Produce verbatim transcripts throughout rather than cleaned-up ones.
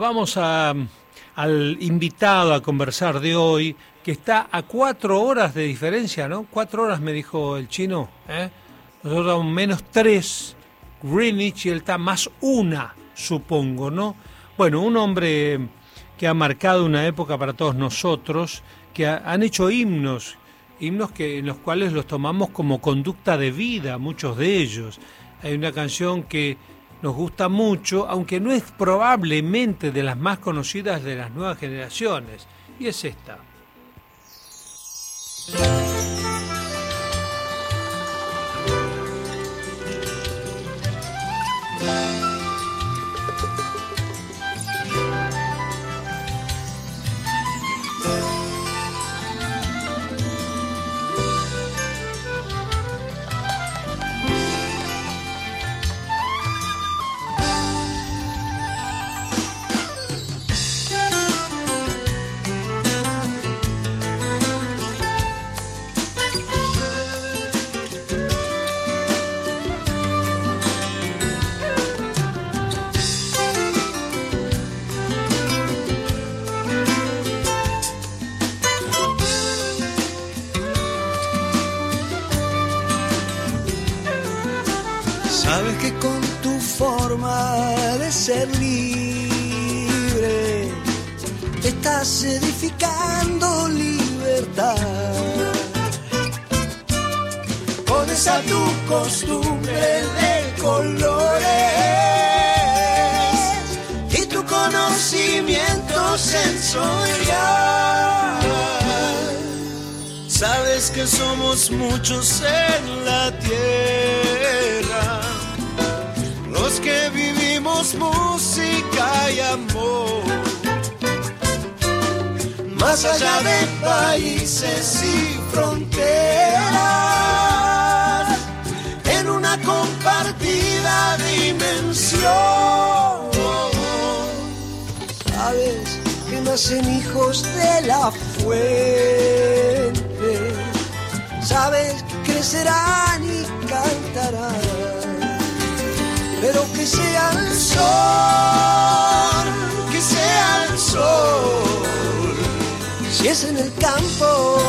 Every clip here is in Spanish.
vamos a, al invitado a conversar de hoy, que está a cuatro horas de diferencia, ¿no? Cuatro horas me dijo el chino, ¿eh? Nosotros estamos menos tres, Greenwich, y él está más una, supongo, ¿no? Bueno, un hombre que ha marcado una época para todos nosotros, que ha, han hecho himnos, himnos que, en los cuales los tomamos como conducta de vida, muchos de ellos. Hay una canción que nos gusta mucho, aunque no es probablemente de las más conocidas de las nuevas generaciones, y es esta. Sabes que con tu forma de ser libre estás edificando libertad. Con esa tu costumbre de colores y tu conocimiento sensorial. Sabes que somos muchos en la tierra, los que vivimos música y amor, más allá de países y fronteras, en una compartida dimensión. Sabes que nacen hijos de la fuente, sabes que crecerán y cantarán, pero que sea el sol, que sea el sol, si es en el campo,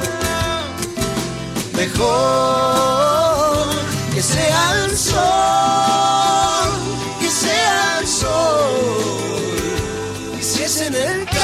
mejor que sea el sol, que sea el sol, y si es en el campo.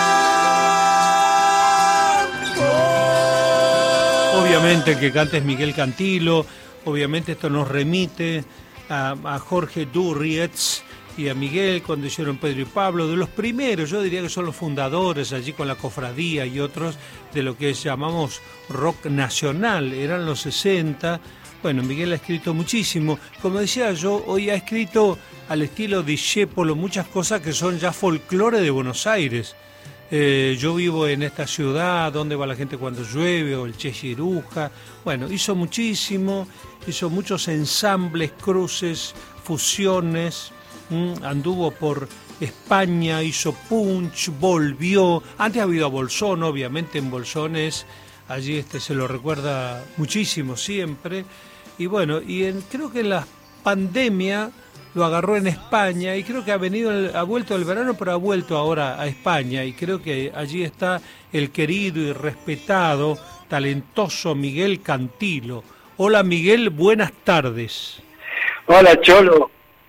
Obviamente el que canta es Miguel Cantilo, obviamente esto nos remite a, a Jorge Durrietz y a Miguel cuando hicieron Pedro y Pablo, de los primeros, yo diría que son los fundadores allí con la cofradía y otros de lo que llamamos rock nacional, eran los sesenta. Bueno, Miguel ha escrito muchísimo, como decía yo, hoy ha escrito al estilo Discépolo muchas cosas que son ya folclore de Buenos Aires. Eh, yo vivo en esta ciudad, ¿dónde va la gente cuando llueve? O el Che Giruja. Bueno, hizo muchísimo, hizo muchos ensambles, cruces, fusiones, ¿m? Anduvo por España, hizo punch, volvió. Antes ha habido a Bolsón, obviamente en Bolsón es, allí este se lo recuerda muchísimo siempre. Y bueno, y en, creo que en la pandemia lo agarró en España y creo que ha venido, ha vuelto el verano, pero ha vuelto ahora a España y creo que allí está el querido y respetado, talentoso Miguel Cantilo. Hola Miguel, buenas tardes. Hola Cholo,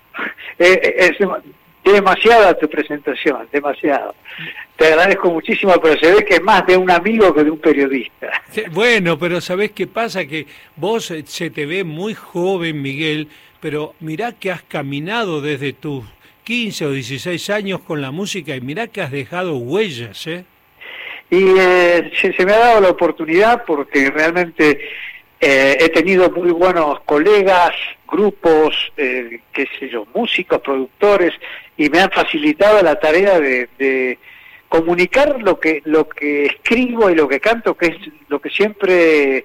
eh, es demasiada tu presentación, demasiado. Te agradezco muchísimo, pero se ve que es más de un amigo que de un periodista. Bueno, pero ¿sabés qué pasa? Que vos se te ve muy joven, Miguel, pero mirá que has caminado desde tus quince o dieciséis años con la música y mirá que has dejado huellas, ¿eh? Y eh, se, se me ha dado la oportunidad porque realmente eh, he tenido muy buenos colegas, grupos, eh, qué sé yo, músicos, productores, y me han facilitado la tarea de, de comunicar lo que lo que escribo y lo que canto, que es lo que siempre...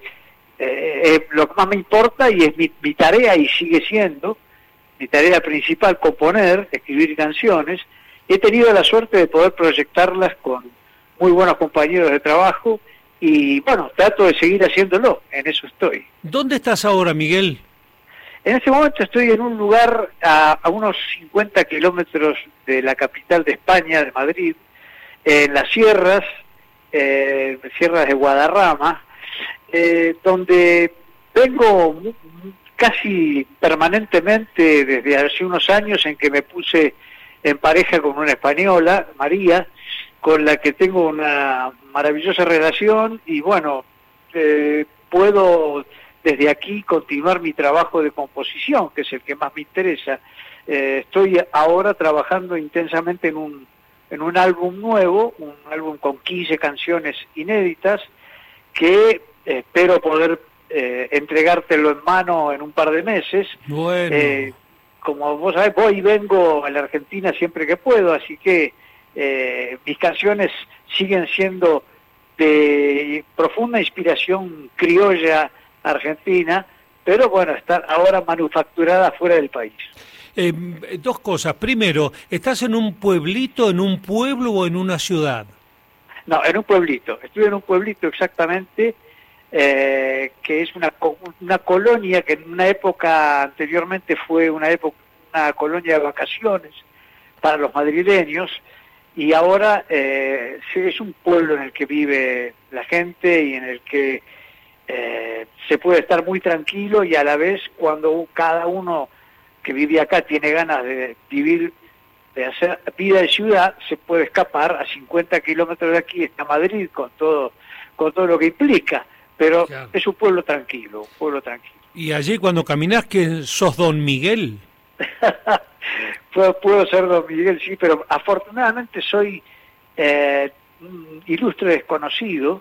Eh, lo que más me importa y es mi, mi tarea y sigue siendo mi tarea principal, componer, escribir canciones. He tenido la suerte de poder proyectarlas con muy buenos compañeros de trabajo y bueno, trato de seguir haciéndolo, en eso estoy. ¿Dónde estás ahora, Miguel? En este momento estoy en un lugar a, a unos cincuenta kilómetros de la capital de España, de Madrid, en las sierras, eh, sierras de Guadarrama, eh, donde vengo casi permanentemente desde hace unos años en que me puse en pareja con una española, María, con la que tengo una maravillosa relación y bueno, eh, puedo desde aquí continuar mi trabajo de composición, que es el que más me interesa. Eh, estoy ahora trabajando intensamente en un, en un álbum nuevo, un álbum con quince canciones inéditas, que eh, espero poder eh, entregártelo en mano en un par de meses. Bueno. Eh, como vos sabés, voy y vengo a la Argentina siempre que puedo, así que eh, mis canciones siguen siendo de profunda inspiración criolla argentina, pero bueno, están ahora manufacturadas fuera del país. Eh, dos cosas. Primero, ¿estás en un pueblito, en un pueblo o en una ciudad? No, en un pueblito. Estoy en un pueblito exactamente, eh, que es una, una colonia que en una época anteriormente fue una época una colonia de vacaciones para los madrileños, y ahora eh, es un pueblo en el que vive la gente y en el que eh, se puede estar muy tranquilo, y a la vez cuando cada uno que vive acá tiene ganas de vivir, de hacer vida de ciudad, se puede escapar. A cincuenta kilómetros de aquí está Madrid con todo, con todo lo que implica, pero claro, es un pueblo tranquilo, un pueblo tranquilo. ¿Y allí cuando caminás que sos Don Miguel? puedo, puedo ser Don Miguel, sí, pero afortunadamente soy eh, un ilustre desconocido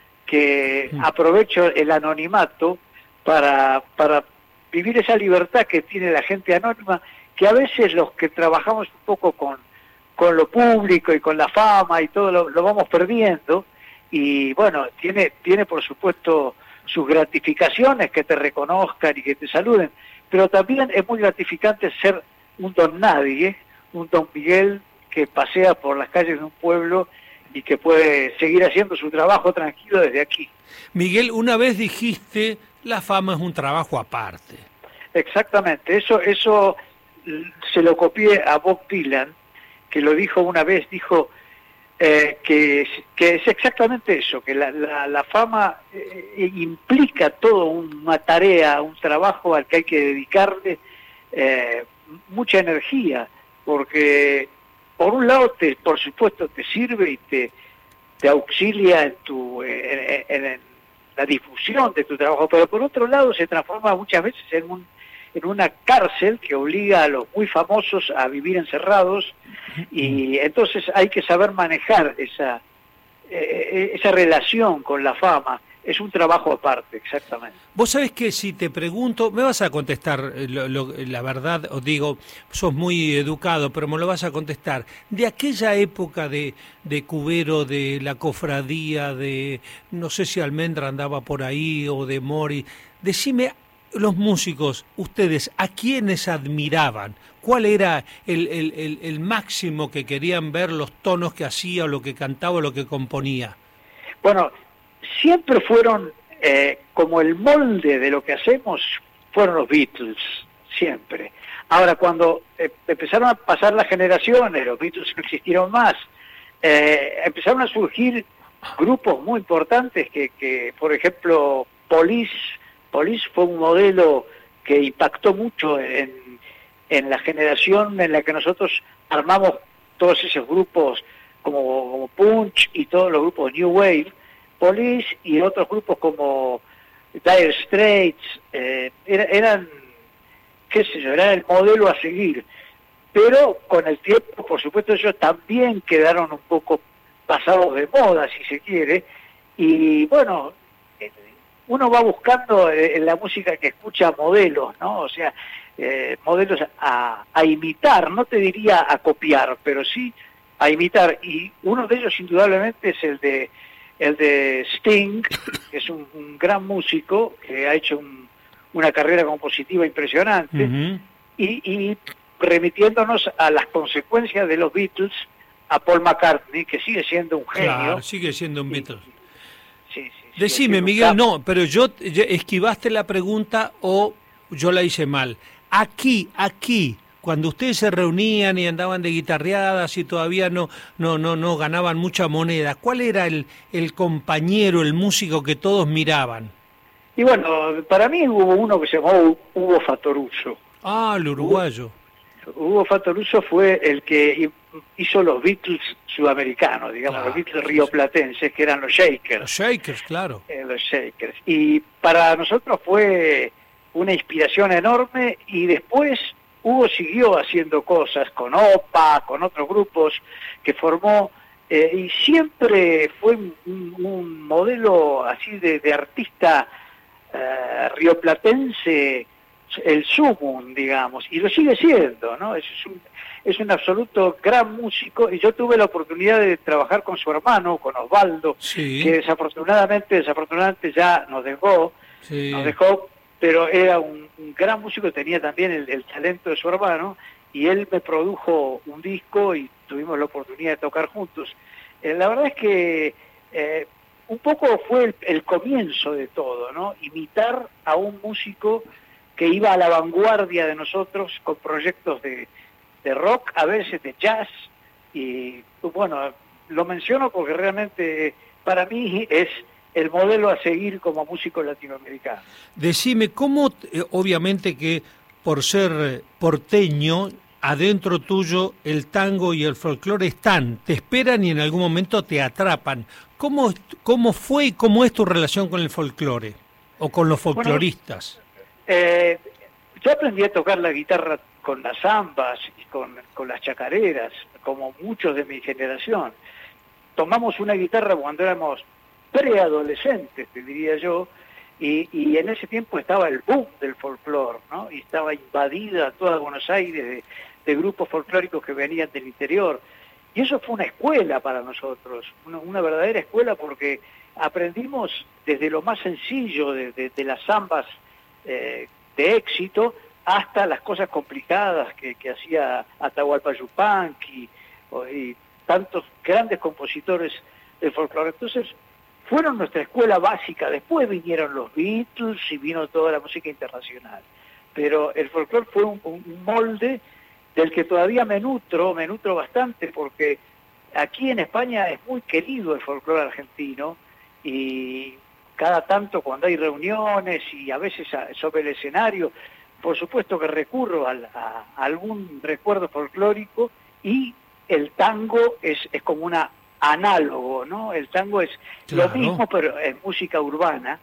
que mm. aprovecho el anonimato para, para vivir esa libertad que tiene la gente anónima, que a veces los que trabajamos un poco con, con lo público y con la fama y todo lo, lo vamos perdiendo, y bueno, tiene, tiene por supuesto sus gratificaciones, que te reconozcan y que te saluden, pero también es muy gratificante ser un don nadie, un Don Miguel que pasea por las calles de un pueblo y que puede seguir haciendo su trabajo tranquilo desde aquí. Miguel, una vez dijiste, la fama es un trabajo aparte. Exactamente, eso, eso se lo copié a Bob Dylan, que lo dijo una vez, dijo eh, que, que es exactamente eso, que la, la, la fama eh, implica toda una tarea, un trabajo al que hay que dedicarle eh, mucha energía, porque por un lado, te, por supuesto, te sirve y te, te auxilia en, tu, en, en, en la difusión de tu trabajo, pero por otro lado se transforma muchas veces en un en una cárcel que obliga a los muy famosos a vivir encerrados, y entonces hay que saber manejar esa eh, esa relación con la fama. Es un trabajo aparte, exactamente. Vos sabés que si te pregunto, me vas a contestar lo, lo, la verdad, os digo, sos muy educado, pero me lo vas a contestar. De aquella época de, de Cubero, de la cofradía, de, no sé si Almendra andaba por ahí, o de Mori, decime, los músicos, ustedes, ¿a quiénes admiraban? ¿Cuál era el, el, el, el máximo que querían ver, los tonos que hacía, o lo que cantaba, o lo que componía? Bueno, siempre fueron, eh, como el molde de lo que hacemos, fueron los Beatles, siempre. Ahora, cuando eh, empezaron a pasar las generaciones, los Beatles no existieron más, eh, empezaron a surgir grupos muy importantes que, que por ejemplo, Police, Police fue un modelo que impactó mucho en, en la generación en la que nosotros armamos todos esos grupos como, como Punch y todos los grupos New Wave. Police y otros grupos como Dire Straits eh, eran, eran, qué sé yo, eran el modelo a seguir, pero con el tiempo, por supuesto, ellos también quedaron un poco pasados de moda, si se quiere, y bueno, uno va buscando en la música que escucha modelos, ¿no? O sea, eh, modelos a, a imitar, no te diría a copiar, pero sí a imitar, y uno de ellos indudablemente es el de el de Sting, que es un, un gran músico que ha hecho un, una carrera compositiva impresionante, uh-huh. y, y remitiéndonos a las consecuencias de los Beatles, a Paul McCartney, que sigue siendo un genio. Claro, sigue siendo un Beatle. Sí, sí, Decime, Miguel, no, pero yo, yo esquivaste la pregunta o yo la hice mal. Aquí, aquí, cuando ustedes se reunían y andaban de guitarreadas y todavía no, no, no, no ganaban mucha moneda, ¿cuál era el, el compañero, el músico que todos miraban? Y bueno, para mí hubo uno que se llamó Hugo Fattoruso. Ah, el uruguayo. Hugo Fattoruso fue el que hizo los Beatles sudamericanos, digamos, Claro, los Beatles sí, rioplatenses, que eran los Shakers. Los Shakers, claro. Eh, los Shakers. Y para nosotros fue una inspiración enorme, y después Hugo siguió haciendo cosas con OPA, con otros grupos que formó, eh, y siempre fue un, un modelo así de, de artista eh, rioplatense, el sumum, digamos, y lo sigue siendo, ¿no? Es un, es un absoluto gran músico, y yo tuve la oportunidad de trabajar con su hermano, con Osvaldo, Sí. que desafortunadamente, desafortunadamente ya nos dejó, Sí. nos dejó, pero era un, un gran músico, tenía también el, el talento de su hermano, y él me produjo un disco y tuvimos la oportunidad de tocar juntos. Eh, la verdad es que eh, un poco fue el, el comienzo de todo, ¿no? Imitar a un músico que iba a la vanguardia de nosotros con proyectos de, de rock, a veces de jazz, y bueno, lo menciono porque realmente para mí es el modelo a seguir como músico latinoamericano. Decime, ¿cómo, eh, obviamente que por ser eh, porteño, adentro tuyo el tango y el folclore están, te esperan y en algún momento te atrapan? ¿Cómo, cómo fue y cómo es tu relación con el folclore o con los folcloristas? Bueno, eh, yo aprendí a tocar la guitarra con las zambas y con, con las chacareras, como muchos de mi generación. Tomamos una guitarra cuando éramos preadolescentes, te diría yo, y, y en ese tiempo estaba el boom del folclore, ¿no? Y estaba invadida toda Buenos Aires de, de grupos folclóricos que venían del interior. Y eso fue una escuela para nosotros, una, una verdadera escuela, porque aprendimos desde lo más sencillo de, de, de las zambas eh, de éxito hasta las cosas complicadas que, que hacía Atahualpa Yupanqui y tantos grandes compositores del folclore. Entonces, fueron nuestra escuela básica. Después vinieron los Beatles y vino toda la música internacional. Pero el folclore fue un, un molde del que todavía me nutro, me nutro bastante, porque aquí en España es muy querido el folclore argentino, y cada tanto cuando hay reuniones y a veces sobre el escenario, por supuesto que recurro a, a, a algún recuerdo folclórico, y el tango es, es como una análogo, ¿no? El tango es Claro. lo mismo, pero es música urbana.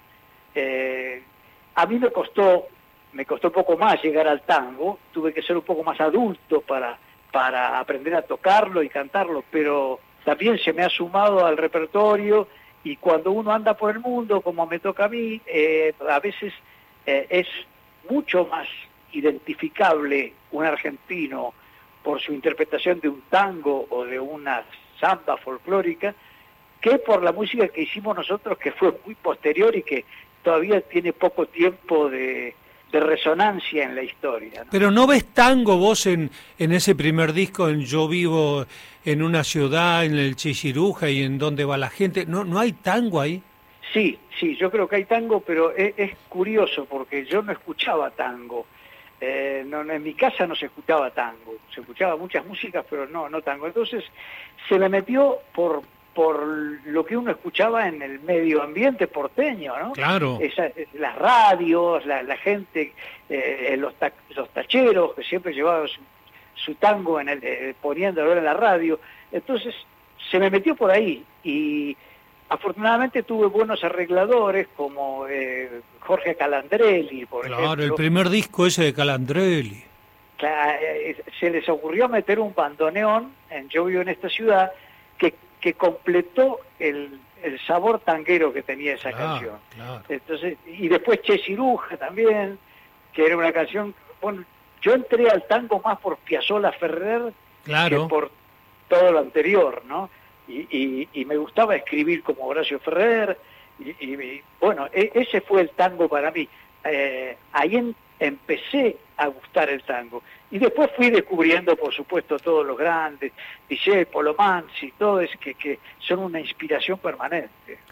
Eh, a mí me costó, me costó un poco más llegar al tango, tuve que ser un poco más adulto para, para aprender a tocarlo y cantarlo, pero también se me ha sumado al repertorio, y cuando uno anda por el mundo, como me toca a mí, eh, a veces eh, es mucho más identificable un argentino por su interpretación de un tango o de una samba folclórica, que por la música que hicimos nosotros, que fue muy posterior y que todavía tiene poco tiempo de, de resonancia en la historia, ¿no? Pero ¿no ves tango vos en, en ese primer disco, en Yo vivo en una ciudad, en el Chichiruja y en Dónde va la gente? ¿No, no hay tango ahí? Sí, sí, yo creo que hay tango, pero es, es curioso porque yo no escuchaba tango. Eh, no, no, en mi casa no se escuchaba tango, se escuchaba muchas músicas, pero no, no tango. Entonces se me metió por por lo que uno escuchaba en el medio ambiente porteño, ¿no? Claro. Esa, las radios, la, la gente, eh, los, ta, los tacheros que siempre llevaban su, su tango en el, eh, poniéndolo en la radio. Entonces se me metió por ahí, y afortunadamente tuve buenos arregladores como eh, Jorge Calandrelli, por Claro, ejemplo. el primer disco ese de Calandrelli. Se les ocurrió meter un bandoneón en Yo vivo en esta ciudad que, que completó el, el sabor tanguero que tenía esa Claro, canción. claro. Entonces, y después Che Ciruja también, que era una canción, bueno, yo entré al tango más por Piazzolla Ferrer Claro. que por todo lo anterior, ¿no? Y, y, y me gustaba escribir como Horacio Ferrer, y, y, y bueno, e, ese fue el tango para mí. Eh, ahí en, empecé a gustar el tango, y después fui descubriendo, por supuesto, todos los grandes, Discepolo, Mansi, todos que, que son una inspiración permanente.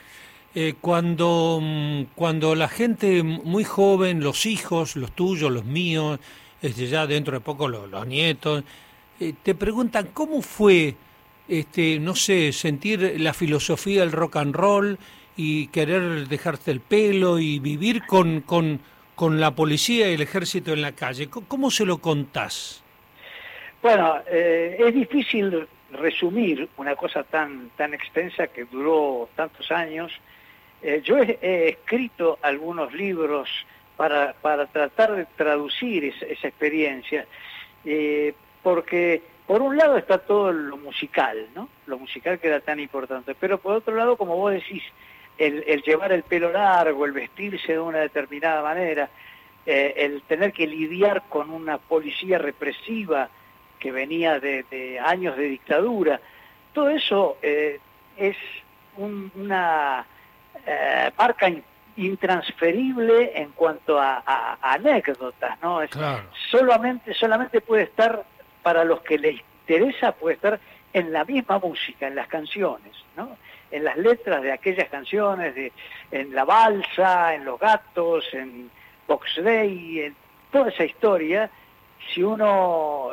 Eh, cuando, mm, cuando la gente muy joven, los hijos, los tuyos, los míos, este, ya dentro de poco los, los nietos, eh, te preguntan cómo fue, este, no sé, sentir la filosofía del rock and roll y querer dejarte el pelo y vivir con, con, con la policía y el ejército en la calle. ¿Cómo, cómo se lo contás? Bueno, eh, es difícil resumir una cosa tan, tan extensa que duró tantos años. Eh, yo he, he escrito algunos libros para, para tratar de traducir esa, esa experiencia, eh, porque por un lado está todo lo musical, ¿no? Lo musical que era tan importante, pero por otro lado, como vos decís, el, el llevar el pelo largo, el vestirse de una determinada manera, eh, el tener que lidiar con una policía represiva que venía de, de años de dictadura, todo eso eh, es un, una... Eh, marca in, intransferible en cuanto a, a, a anécdotas, ¿no? Es, claro. solamente, solamente puede estar, para los que les interesa, puede estar en la misma música, en las canciones, ¿no? En las letras de aquellas canciones, de, en La Balsa, en Los Gatos, en Box Day, en toda esa historia. Si uno,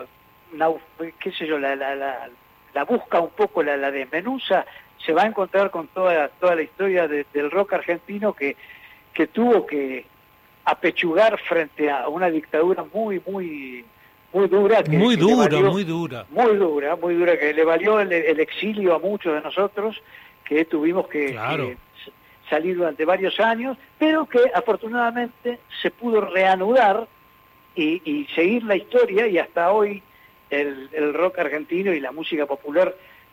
qué sé yo, la, la, la, la busca un poco, la, la desmenuza, se va a encontrar con toda toda la historia de, del rock argentino que, que tuvo que apechugar frente a una dictadura muy, muy, muy dura. Que, muy que dura, valió, muy dura. Muy dura, muy dura, que le valió el, el exilio a muchos de nosotros, que tuvimos que, claro. que salir durante varios años, pero que afortunadamente se pudo reanudar y, y seguir la historia, y hasta hoy el, el rock argentino y la música popular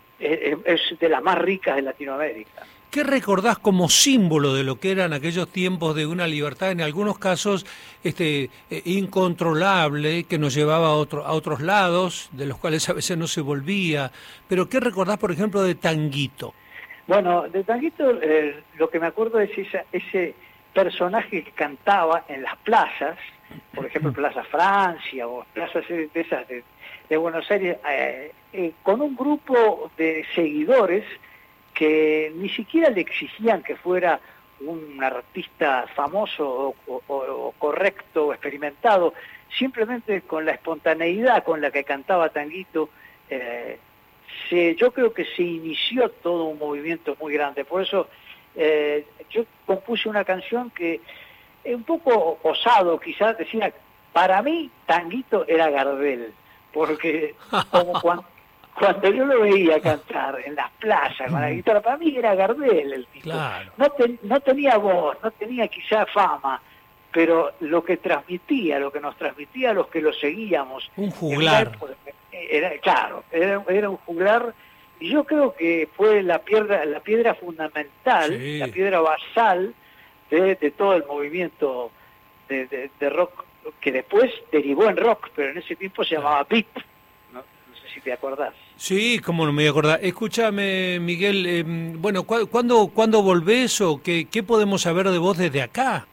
es de las más ricas de Latinoamérica. ¿Qué recordás como símbolo de lo que eran aquellos tiempos de una libertad, en algunos casos este, eh, incontrolable, que nos llevaba a, otro, a otros lados, de los cuales a veces no se volvía? Pero ¿qué recordás, por ejemplo, de Tanguito? Bueno, de Tanguito eh, lo que me acuerdo es esa, ese personaje que cantaba en las plazas, por ejemplo, Plaza Francia o plazas de esas de, de Buenos Aires, eh, eh, con un grupo de seguidores que ni siquiera le exigían que fuera un artista famoso o, o, o correcto o experimentado, simplemente con la espontaneidad con la que cantaba Tanguito, eh, se, yo creo que se inició todo un movimiento muy grande. Por eso eh, yo compuse una canción que, eh, un poco osado quizás, decía, para mí Tanguito era Gardel, porque como cuando, cuando yo lo veía cantar en las plazas con la guitarra, para mí era Gardel el tipo. Claro. No, te, no tenía voz, no tenía quizá fama, pero lo que transmitía, lo que nos transmitía a los que lo seguíamos... Un juglar. Era, era, claro, era, era un juglar, y yo creo que fue la piedra, la piedra fundamental, sí. la piedra basal de, de todo el movimiento de, de, de rock, que después derivó en rock, pero en ese tiempo se llamaba beat. No, no sé si te acordás. Sí, cómo no me voy a acordar. Escúchame, Miguel, eh, bueno, ¿cu ¿cuándo, ¿cuándo volvés o qué, qué podemos saber de vos desde acá?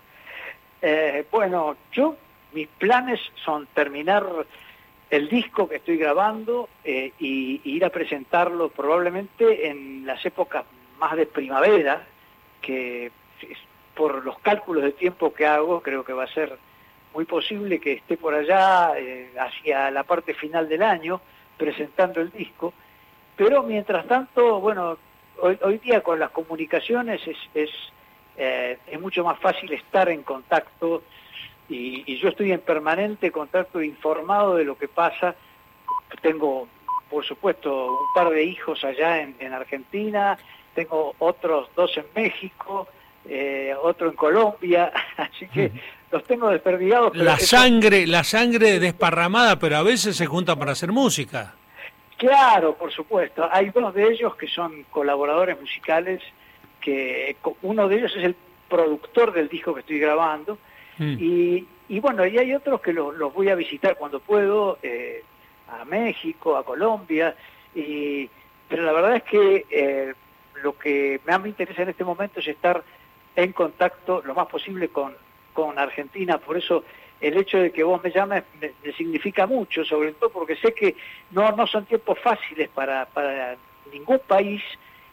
Eh, bueno, yo, mis planes son terminar el disco que estoy grabando eh, y, y ir a presentarlo probablemente en las épocas más de primavera, que por los cálculos de tiempo que hago, creo que va a ser muy posible que esté por allá eh, hacia la parte final del año presentando el disco. Pero mientras tanto, bueno, hoy, hoy día con las comunicaciones es, es, eh, es mucho más fácil estar en contacto, y, y yo estoy en permanente contacto, informado de lo que pasa. Tengo, por supuesto, un par de hijos allá en, en Argentina, tengo otros dos en México, eh, otro en Colombia, así que los tengo desperdigados. Pero la eso... sangre, la sangre desparramada, pero a veces se juntan para hacer música. Claro, por supuesto. Hay dos de ellos que son colaboradores musicales, que uno de ellos es el productor del disco que estoy grabando, mm. y, y bueno, y hay otros que los, los voy a visitar cuando puedo, eh, a México, a Colombia, y, pero la verdad es que eh, lo que más me interesa en este momento es estar en contacto lo más posible con, con Argentina. Por eso el hecho de que vos me llames me, me significa mucho, sobre todo porque sé que no, no son tiempos fáciles para, para ningún país,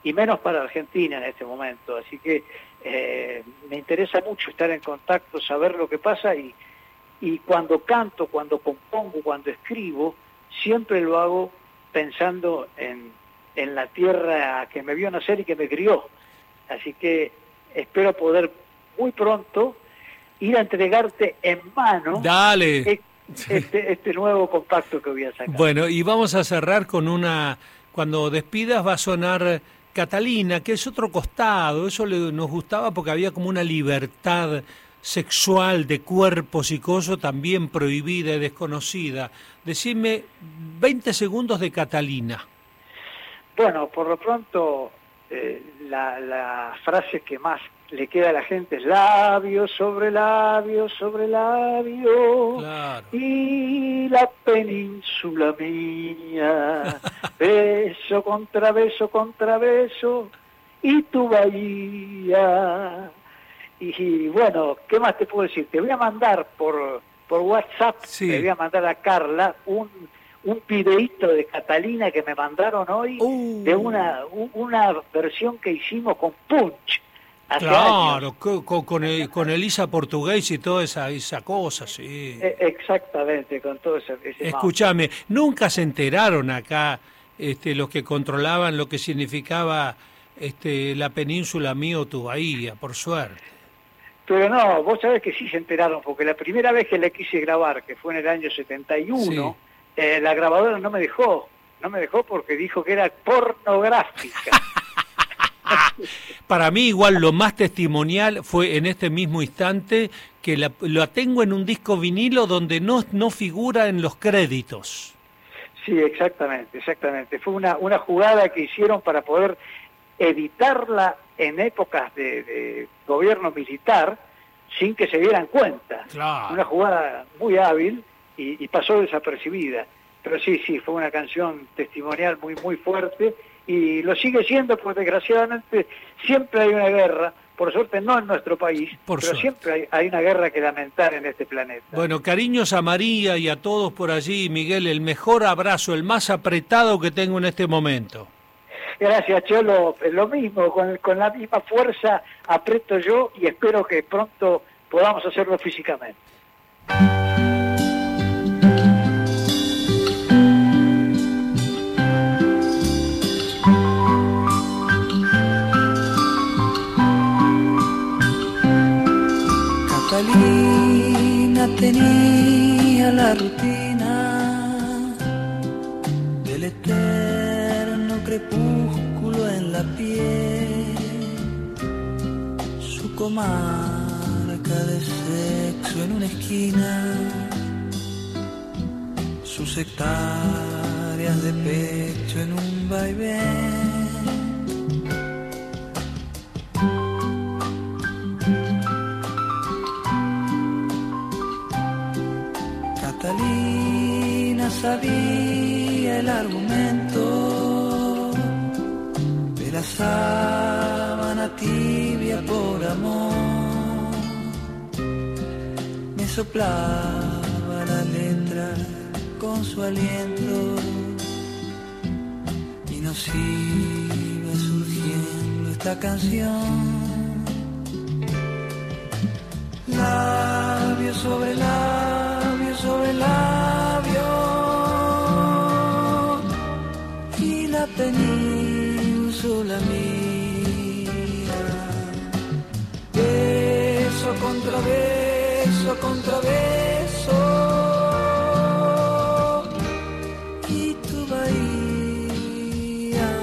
y menos para Argentina en este momento. Así que eh, me interesa mucho estar en contacto, saber lo que pasa, y, y cuando canto, cuando compongo, cuando escribo, siempre lo hago pensando en, en la tierra que me vio nacer y que me crió. Así que espero poder muy pronto ir a entregarte en mano Dale. Este, este nuevo compacto que voy a sacar. Bueno, y vamos a cerrar con una... Cuando despidas va a sonar Catalina, que es otro costado. Eso le, nos gustaba porque había como una libertad sexual de cuerpos y cosas también prohibida y desconocida. Decime veinte segundos de Catalina. Bueno, por lo pronto, eh, la, la frase que más le queda a la gente es labio sobre labio sobre labio, claro. Y la península mía, beso contra beso contra beso, y tu bahía. Y bueno, ¿qué más te puedo decir? Te voy a mandar por, por WhatsApp, sí. Te voy a mandar a Carla un... un videíto de Catalina que me mandaron hoy, uh. de una una versión que hicimos con Punch. Hace claro, años. Con, con, el, con Elisa Portugués y toda esa, esa cosa, sí. Eh, exactamente, con todo ese... ese Escúchame, nunca se enteraron acá este, los que controlaban lo que significaba este, la península mía o tu bahía, por suerte. Pero no, vos sabés que sí se enteraron, porque la primera vez que le quise grabar, que fue en el año setenta y uno, sí. Eh, la grabadora no me dejó, no me dejó porque dijo que era pornográfica. Para mí igual lo más testimonial fue en este mismo instante que la, la tengo en un disco vinilo donde no, no figura en los créditos. Sí, exactamente, exactamente. Fue una, una jugada que hicieron para poder editarla en épocas de, de gobierno militar sin que se dieran cuenta. Claro. Una jugada muy hábil. Y, y pasó desapercibida, pero sí, sí, fue una canción testimonial muy, muy fuerte, y lo sigue siendo porque desgraciadamente siempre hay una guerra, por suerte no en nuestro país, por pero suerte. Siempre hay, hay una guerra que lamentar en este planeta. Bueno, cariños a María y a todos por allí, Miguel, el mejor abrazo, el más apretado que tengo en este momento. Gracias, Cholo, lo mismo, con, con la misma fuerza aprieto yo, y espero que pronto podamos hacerlo físicamente. Catalina tenía la rutina del eterno crepúsculo en la piel, su comarca de sexo en una esquina, sus hectáreas de pecho en un vaivén. Catalina sabía el argumento de la sábana tibia por amor, me soplaba la letra con su aliento y nos iba surgiendo esta canción. Labio sobre labio sobre labio, y la península mía, beso contra beso contra beso, y tu bahía.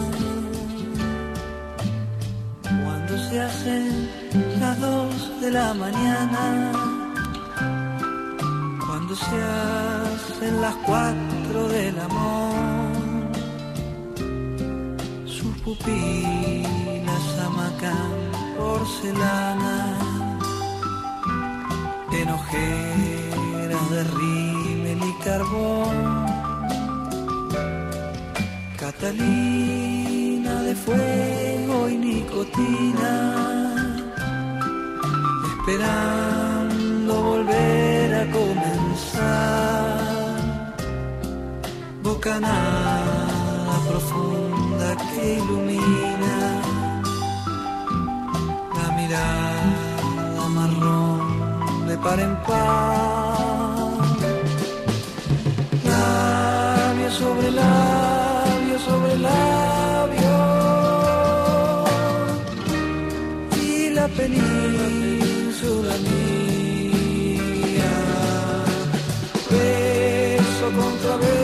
Cuando se hacen las dos de la mañana, cuando se hacen las cuatro del amor, sus pupilas amacan porcelana, en ojeras de rímel y carbón. Catalina de fuego y nicotina, esperando volver a comenzar, bocanada profunda que ilumina par en par. Labio sobre labio sobre labio, y la península mía, beso contra beso.